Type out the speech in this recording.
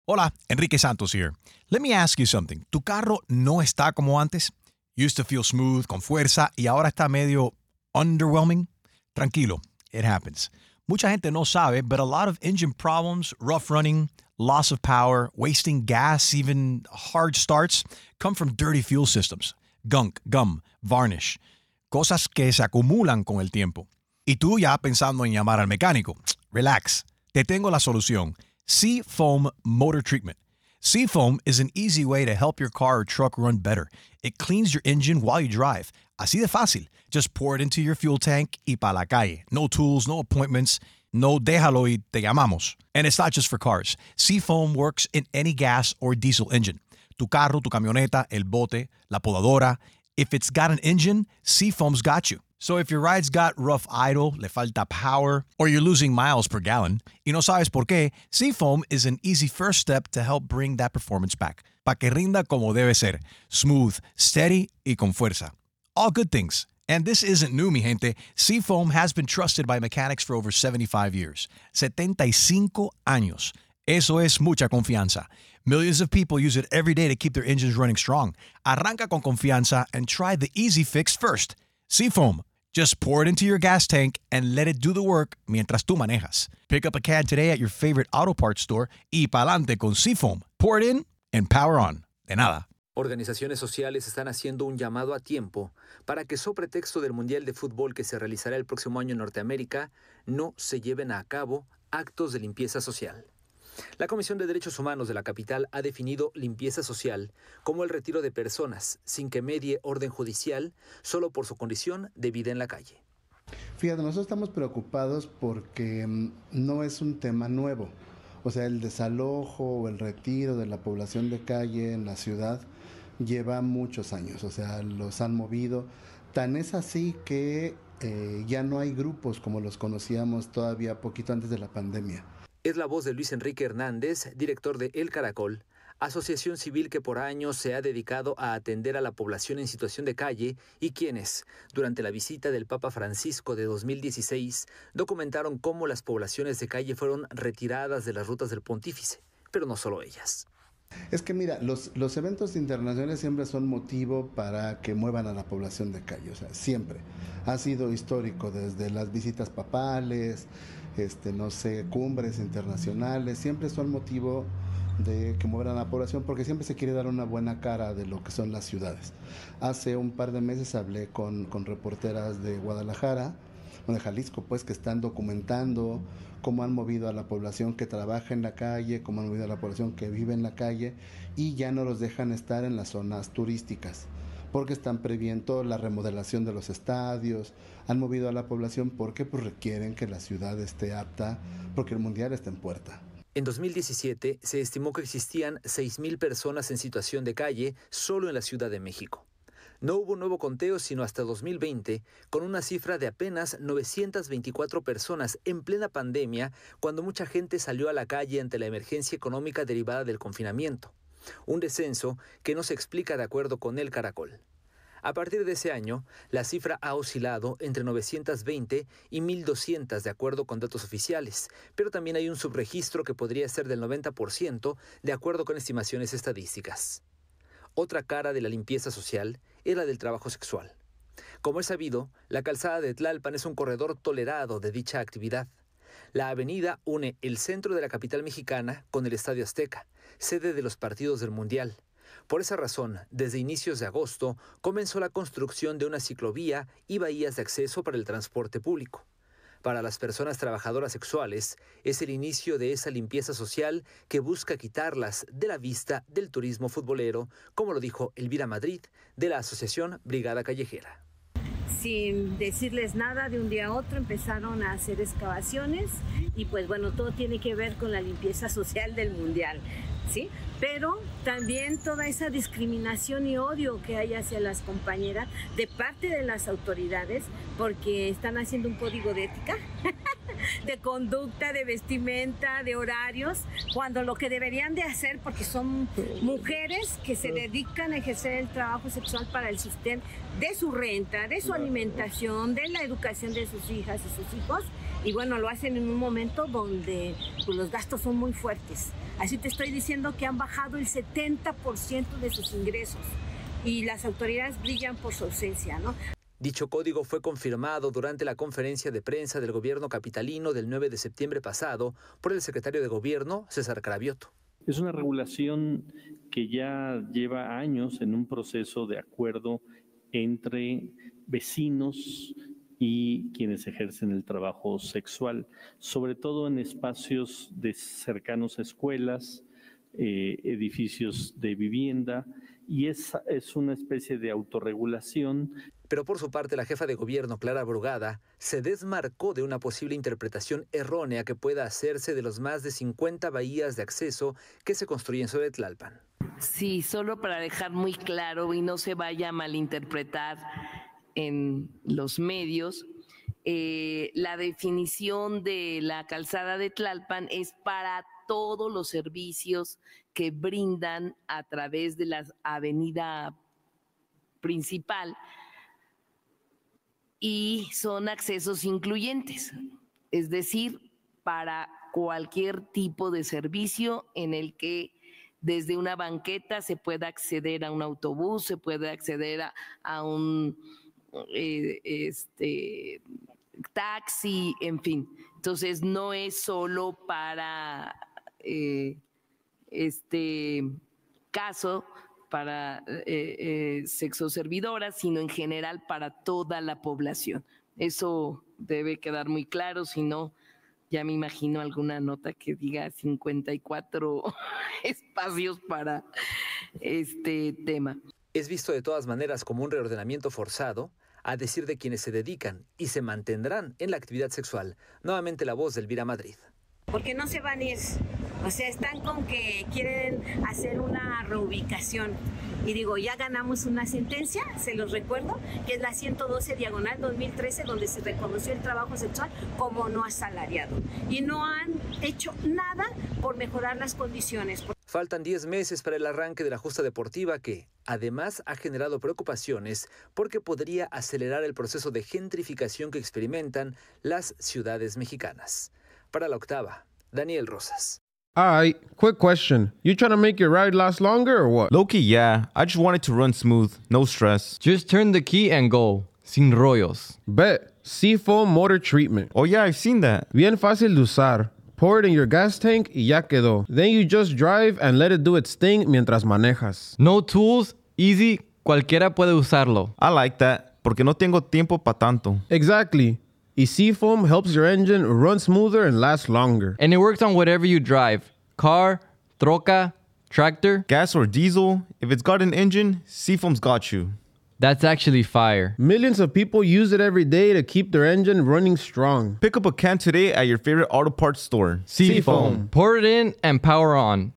Hola, Enrique Santos here. Let me ask you something. ¿Tu carro no está como antes? Used to feel smooth, con fuerza, y ahora está medio underwhelming? Tranquilo, it happens. Mucha gente no sabe, but a lot of engine problems, rough running, loss of power, wasting gas, even hard starts, come from dirty fuel systems. Gunk, gum, varnish. Cosas que se acumulan con el tiempo. Y tú ya pensando en llamar al mecánico. Relax. Te tengo la solución. Seafoam Motor Treatment. Seafoam is an easy way to help your car or truck run better. It cleans your engine while you drive. Así de fácil. Just pour it into your fuel tank y pa' la calle. No tools, no appointments. No déjalo y te llamamos. And it's not just for cars. Seafoam works in any gas or diesel engine. Tu carro, tu camioneta, el bote, la podadora. If it's got an engine, Seafoam's got you. So if your ride's got rough idle, le falta power, or you're losing miles per gallon, y no sabes por qué, Seafoam is an easy first step to help bring that performance back. Pa' que rinda como debe ser. Smooth, steady, y con fuerza. All good things. And this isn't new, mi gente. Seafoam has been trusted by mechanics for over 75 years. 75 años. Eso es mucha confianza. Millions of people use it every day to keep their engines running strong. Arranca con confianza and try the easy fix first. Seafoam. Just pour it into your gas tank and let it do the work mientras tú manejas. Pick up a can today at your favorite auto parts store y pa'lante con Seafoam. Pour it in and power on. De nada. Organizaciones sociales están haciendo un llamado a tiempo para que, sobre pretexto del Mundial de Fútbol que se realizará el próximo año en Norteamérica, no se lleven a cabo actos de limpieza social. La Comisión de Derechos Humanos de la capital ha definido limpieza social como el retiro de personas sin que medie orden judicial solo por su condición de vida en la calle. Fíjate, nosotros estamos preocupados porque no es un tema nuevo. O sea, el desalojo o el retiro de la población de calle en la ciudad lleva muchos años. O sea, los han movido. Tan es así que ya no hay grupos como los conocíamos todavía poquito antes de la pandemia. Es la voz de Luis Enrique Hernández, director de El Caracol, asociación civil que por años se ha dedicado a atender a la población en situación de calle y quienes, durante la visita del Papa Francisco de 2016, documentaron cómo las poblaciones de calle fueron retiradas de las rutas del pontífice, pero no solo ellas. Es que mira, los eventos internacionales siempre son motivo para que muevan a la población de calle, o sea, siempre. Ha sido histórico desde las visitas papales, cumbres internacionales, siempre son motivo de que muevan a la población porque siempre se quiere dar una buena cara de lo que son las ciudades. Hace un par de meses hablé con reporteras de Guadalajara, de Jalisco, pues, que están documentando cómo han movido a la población que trabaja en la calle, cómo han movido a la población que vive en la calle y ya no los dejan estar en las zonas turísticas porque están previendo la remodelación de los estadios, han movido a la población porque pues requieren que la ciudad esté apta porque el Mundial está en puerta. En 2017 se estimó que existían 6,000 personas en situación de calle solo en la Ciudad de México. No hubo nuevo conteo sino hasta 2020, con una cifra de apenas 924 personas en plena pandemia, cuando mucha gente salió a la calle ante la emergencia económica derivada del confinamiento. Un descenso que no se explica de acuerdo con El Caracol. A partir de ese año, la cifra ha oscilado entre 920 y 1,200 de acuerdo con datos oficiales, pero también hay un subregistro que podría ser del 90% de acuerdo con estimaciones estadísticas. Otra cara de la limpieza social es la del trabajo sexual. Como es sabido, la calzada de Tlalpan es un corredor tolerado de dicha actividad. La avenida une el centro de la capital mexicana con el Estadio Azteca, sede de los partidos del Mundial. Por esa razón, desde inicios de agosto, comenzó la construcción de una ciclovía y bahías de acceso para el transporte público. Para las personas trabajadoras sexuales, es el inicio de esa limpieza social que busca quitarlas de la vista del turismo futbolero, como lo dijo Elvira Madrid, de la Asociación Brigada Callejera. Sin decirles nada, de un día a otro empezaron a hacer excavaciones y pues bueno, todo tiene que ver con la limpieza social del Mundial, ¿sí? Pero también toda esa discriminación y odio que hay hacia las compañeras de parte de las autoridades porque están haciendo un código de ética, de conducta, de vestimenta, de horarios, cuando lo que deberían de hacer, porque son mujeres que se dedican a ejercer el trabajo sexual para el sustento de su renta, de su alimentación, de la educación de sus hijas y sus hijos, y bueno, lo hacen en un momento donde pues, los gastos son muy fuertes. Así te estoy diciendo que han bajado el 70% de sus ingresos y las autoridades brillan por su ausencia, ¿no? Dicho código fue confirmado durante la conferencia de prensa del gobierno capitalino del 9 de septiembre pasado por el secretario de Gobierno, César Cravioto. Es una regulación que ya lleva años en un proceso de acuerdo entre vecinos y quienes ejercen el trabajo sexual, sobre todo en espacios cercanos a escuelas, edificios de vivienda, y es una especie de autorregulación. Pero por su parte, la jefa de gobierno, Clara Brugada, se desmarcó de una posible interpretación errónea que pueda hacerse de los más de 50 bahías de acceso que se construyen sobre Tlalpan. Sí, solo para dejar muy claro y no se vaya a malinterpretar en los medios, la definición de la calzada de Tlalpan es para todos los servicios que brindan a través de la avenida principal, y son accesos incluyentes, es decir, para cualquier tipo de servicio en el que desde una banqueta se pueda acceder a un autobús, se puede acceder a un taxi, en fin. Entonces no es solo para este caso, para sexoservidoras, sino en general para toda la población. Eso debe quedar muy claro, si no, ya me imagino alguna nota que diga 54 espacios para este tema. Es visto de todas maneras como un reordenamiento forzado, a decir de quienes se dedican y se mantendrán en la actividad sexual. Nuevamente la voz de Elvira Madrid. Porque no se van a ir, o sea, están con que quieren hacer una reubicación. Y digo, ya ganamos una sentencia, se los recuerdo, que es la 112/2013, donde se reconoció el trabajo sexual como no asalariado. Y no han hecho nada por mejorar las condiciones. Faltan 10 meses para el arranque de la justa deportiva que, además, ha generado preocupaciones porque podría acelerar el proceso de gentrificación que experimentan las ciudades mexicanas. Para La Octava, Daniel Rosas. Alright, quick question. You trying to make your ride last longer or what? Low-key, yeah. I just want it to run smooth, no stress. Just turn the key and go. Sin rollos. Bet. Seafoam Motor Treatment. Oh yeah, I've seen that. Bien fácil de usar. Pour it in your gas tank y ya quedó. Then you just drive and let it do its thing mientras manejas. No tools, easy, cualquiera puede usarlo. I like that, porque no tengo tiempo pa' tanto. Exactly. Y Seafoam helps your engine run smoother and last longer. And it works on whatever you drive. Car, troca, tractor. Gas or diesel, if it's got an engine, Seafoam's got you. That's actually fire. Millions of people use it every day to keep their engine running strong. Pick up a can today at your favorite auto parts store. Seafoam. Pour it in and power on.